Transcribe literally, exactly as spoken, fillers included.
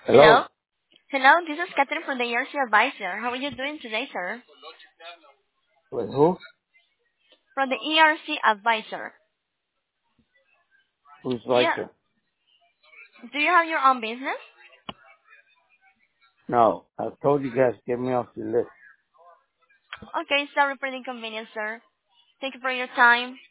Hello? Hello? Hello, this is Catherine from the E R C Advisor. How are you doing today, sir? With who? From the E R C Advisor. Who's Yeah. Vicer? Do you have your own business? No. I've told you guys get me off the list. Okay, sorry for the inconvenience, sir. Thank you for your time.